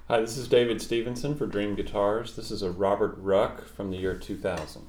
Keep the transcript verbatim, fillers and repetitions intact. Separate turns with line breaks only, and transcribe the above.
Hi, this is David Stevenson for Dream Guitars. This is a Robert Ruck from the year two thousand.